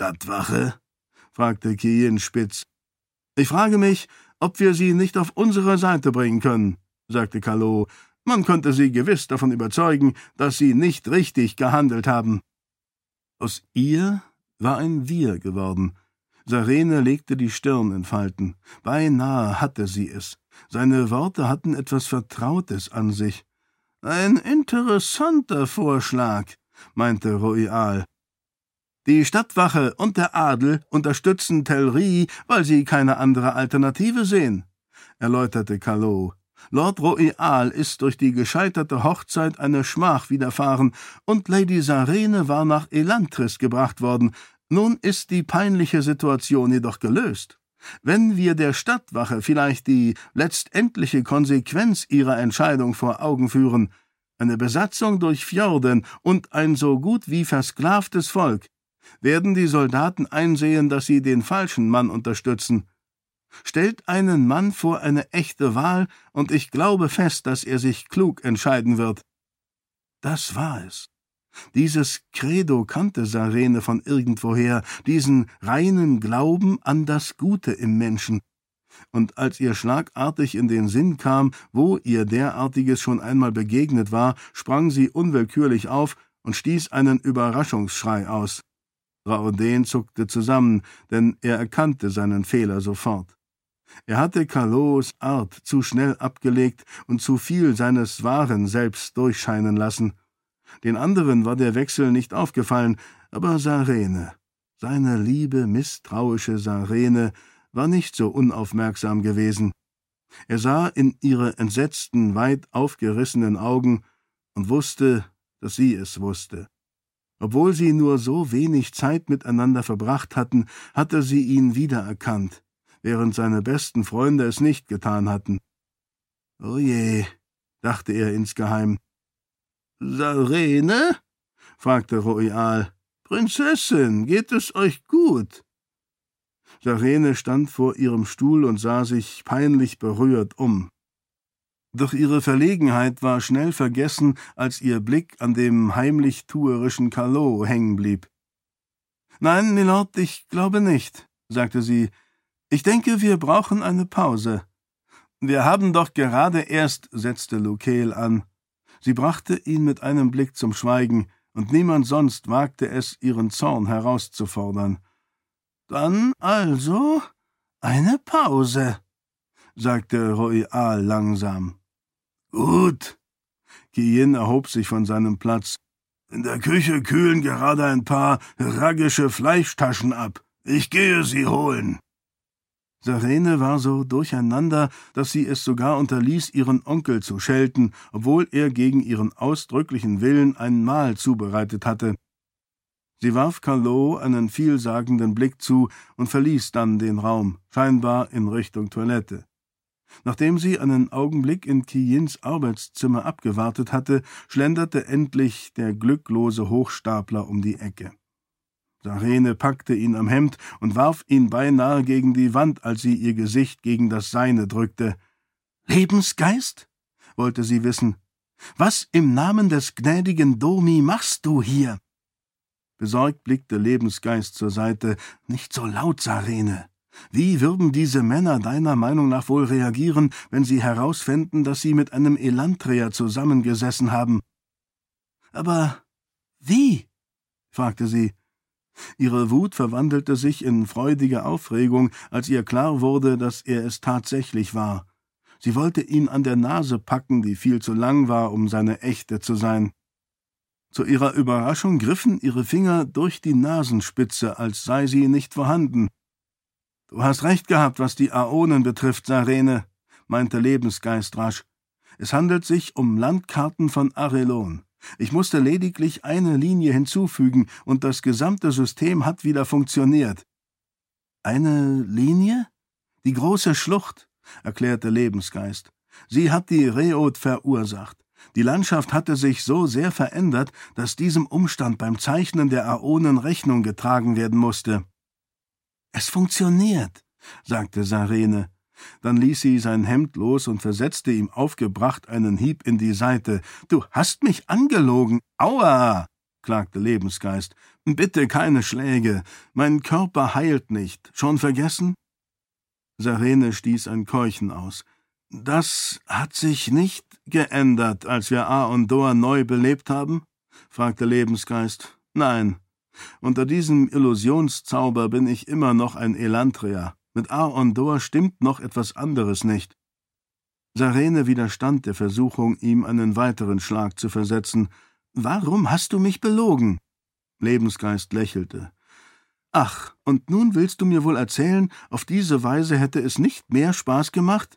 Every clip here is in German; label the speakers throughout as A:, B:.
A: Stadtwache?« fragte Kiyin spitz. »Ich frage mich, ob wir sie nicht auf unsere Seite bringen können«, sagte Kalot. »Man könnte sie gewiss davon überzeugen, dass sie nicht richtig gehandelt haben.« Aus ihr war ein Wir geworden. Sarene legte die Stirn in Falten. Beinahe hatte sie es. Seine Worte hatten etwas Vertrautes an sich. »Ein interessanter Vorschlag«, meinte Royal. »Die Stadtwache und der Adel unterstützen Telri, weil sie keine andere Alternative sehen«, erläuterte Kalot. »Lord Royal ist durch die gescheiterte Hochzeit eine Schmach widerfahren, und Lady Sarene war nach Elantris gebracht worden. Nun ist die peinliche Situation jedoch gelöst. Wenn wir der Stadtwache vielleicht die letztendliche Konsequenz ihrer Entscheidung vor Augen führen, eine Besatzung durch Fjorden und ein so gut wie versklavtes Volk, werden die Soldaten einsehen, dass sie den falschen Mann unterstützen. Stellt einen Mann vor eine echte Wahl, und ich glaube fest, dass er sich klug entscheiden wird.« Das war es. Dieses Credo kannte Sarene von irgendwoher, diesen reinen Glauben an das Gute im Menschen. Und als ihr schlagartig in den Sinn kam, wo ihr derartiges schon einmal begegnet war, sprang sie unwillkürlich auf und stieß einen Überraschungsschrei aus. Raoden zuckte zusammen, denn er erkannte seinen Fehler sofort. Er hatte Kalots Art zu schnell abgelegt und zu viel seines wahren Selbst durchscheinen lassen. Den anderen war der Wechsel nicht aufgefallen, aber Sarene, seine liebe, misstrauische Sarene, war nicht so unaufmerksam gewesen. Er sah in ihre entsetzten, weit aufgerissenen Augen und wusste, dass sie es wusste. Obwohl sie nur so wenig Zeit miteinander verbracht hatten, hatte sie ihn wiedererkannt, während seine besten Freunde es nicht getan hatten. »Oh je«, dachte er insgeheim. »Sarene?« fragte Royal. »Prinzessin, geht es euch gut?« Sarene stand vor ihrem Stuhl und sah sich peinlich berührt um. Doch ihre Verlegenheit war schnell vergessen, als ihr Blick an dem heimlich tuerischen Kalot hängen blieb. »Nein, Milord, ich glaube nicht«, sagte sie. »Ich denke, wir brauchen eine Pause.« »Wir haben doch gerade erst«, setzte Lukel an. Sie brachte ihn mit einem Blick zum Schweigen, und niemand sonst wagte es, ihren Zorn herauszufordern. »Dann also eine Pause«, sagte Royal langsam. »Gut.« Kiyin erhob sich von seinem Platz. »In der Küche kühlen gerade ein paar raggische Fleischtaschen ab. Ich gehe sie holen.« Sarene war so durcheinander, dass sie es sogar unterließ, ihren Onkel zu schelten, obwohl er gegen ihren ausdrücklichen Willen ein Mahl zubereitet hatte. Sie warf Kalot einen vielsagenden Blick zu und verließ dann den Raum, scheinbar in Richtung Toilette. Nachdem sie einen Augenblick in Kiyins Arbeitszimmer abgewartet hatte, schlenderte endlich der glücklose Hochstapler um die Ecke. Sarene packte ihn am Hemd und warf ihn beinahe gegen die Wand, als sie ihr Gesicht gegen das seine drückte. »Lebensgeist?« wollte sie wissen. »Was im Namen des gnädigen Domi machst du hier?« Besorgt blickte Lebensgeist zur Seite. »Nicht so laut, Sarene. Wie würden diese Männer deiner Meinung nach wohl reagieren, wenn sie herausfänden, dass sie mit einem Elantria zusammengesessen haben?« »Aber wie?« fragte sie. Ihre Wut verwandelte sich in freudige Aufregung, als ihr klar wurde, dass er es tatsächlich war. Sie wollte ihn an der Nase packen, die viel zu lang war, um seine echte zu sein. Zu ihrer Überraschung griffen ihre Finger durch die Nasenspitze, als sei sie nicht vorhanden. »Du hast recht gehabt, was die Aonen betrifft, Sarene«, meinte Lebensgeist rasch. »Es handelt sich um Landkarten von Arelon. Ich musste lediglich eine Linie hinzufügen, und das gesamte System hat wieder funktioniert.« »Eine Linie? Die große Schlucht«, erklärte Lebensgeist. »Sie hat die Reod verursacht. Die Landschaft hatte sich so sehr verändert, dass diesem Umstand beim Zeichnen der Aonen Rechnung getragen werden musste.« »Es funktioniert«, sagte Sarene. Dann ließ sie sein Hemd los und versetzte ihm aufgebracht einen Hieb in die Seite. »Du hast mich angelogen! Aua!« klagte Lebensgeist. »Bitte keine Schläge. Mein Körper heilt nicht. Schon vergessen?« Sarene stieß ein Keuchen aus. »Das hat sich nicht geändert, als wir Aondor neu belebt haben?« fragte Lebensgeist. »Nein. Unter diesem Illusionszauber bin ich immer noch ein Elantria. Mit Aondor stimmt noch etwas anderes nicht.« Sarene widerstand der Versuchung, ihm einen weiteren Schlag zu versetzen. »Warum hast du mich belogen?« Lebensgeist lächelte. »Ach, und nun willst du mir wohl erzählen, auf diese Weise hätte es nicht mehr Spaß gemacht?«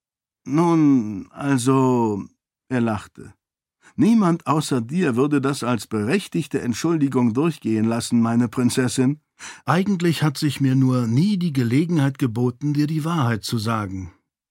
A: »Nun, also«, er lachte, »niemand außer dir würde das als berechtigte Entschuldigung durchgehen lassen, meine Prinzessin. Eigentlich hat sich mir nur nie die Gelegenheit geboten, dir die Wahrheit zu sagen.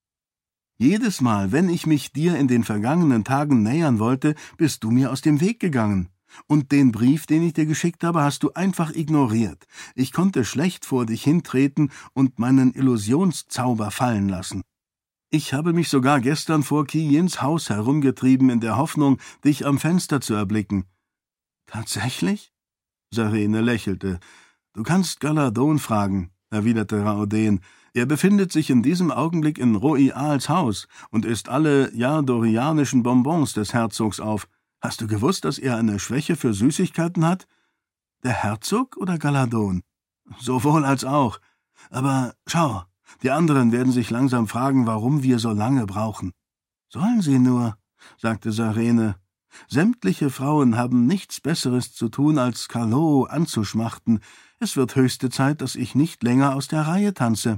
A: Jedes Mal, wenn ich mich dir in den vergangenen Tagen nähern wollte, bist du mir aus dem Weg gegangen. Und den Brief, den ich dir geschickt habe, hast du einfach ignoriert. Ich konnte schlecht vor dich hintreten und meinen Illusionszauber fallen lassen. Ich habe mich sogar gestern vor Kijins Haus herumgetrieben, in der Hoffnung, dich am Fenster zu erblicken.« »Tatsächlich?« Sarene lächelte. »Du kannst Galadon fragen«, erwiderte Raoden. »Er befindet sich in diesem Augenblick in Roials Haus und isst alle jardorianischen Bonbons des Herzogs auf. Hast du gewusst, dass er eine Schwäche für Süßigkeiten hat?« »Der Herzog oder Galadon?« »Sowohl als auch. Aber schau, die anderen werden sich langsam fragen, warum wir so lange brauchen.« »Sollen sie nur«, sagte Sarene. »Sämtliche Frauen haben nichts Besseres zu tun, als Karlo anzuschmachten. Es wird höchste Zeit, dass ich nicht länger aus der Reihe tanze.«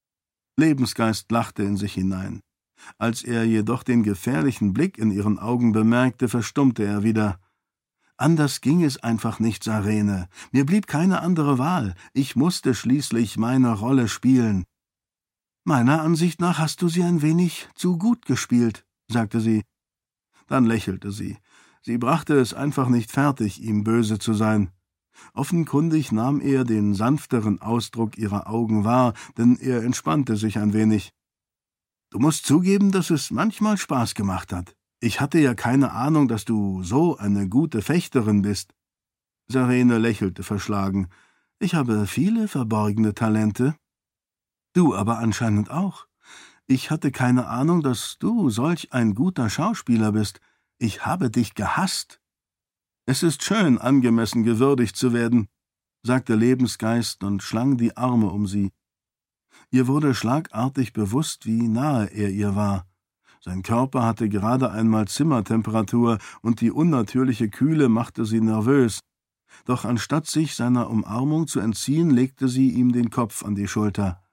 A: Lebensgeist lachte in sich hinein. Als er jedoch den gefährlichen Blick in ihren Augen bemerkte, verstummte er wieder. »Anders ging es einfach nicht, Sarene. Mir blieb keine andere Wahl. Ich musste schließlich meine Rolle spielen.« »Meiner Ansicht nach hast du sie ein wenig zu gut gespielt«, sagte sie. Dann lächelte sie. Sie brachte es einfach nicht fertig, ihm böse zu sein. Offenkundig nahm er den sanfteren Ausdruck ihrer Augen wahr, denn er entspannte sich ein wenig. »Du musst zugeben, dass es manchmal Spaß gemacht hat. Ich hatte ja keine Ahnung, dass du so eine gute Fechterin bist.« Sarene lächelte verschlagen. »Ich habe viele verborgene Talente.« »Du aber anscheinend auch. Ich hatte keine Ahnung, dass du solch ein guter Schauspieler bist. Ich habe dich gehasst.« »Es ist schön, angemessen gewürdigt zu werden«, sagte Lebensgeist und schlang die Arme um sie. Ihr wurde schlagartig bewusst, wie nahe er ihr war. Sein Körper hatte gerade einmal Zimmertemperatur und die unnatürliche Kühle machte sie nervös. Doch anstatt sich seiner Umarmung zu entziehen, legte sie ihm den Kopf an die Schulter.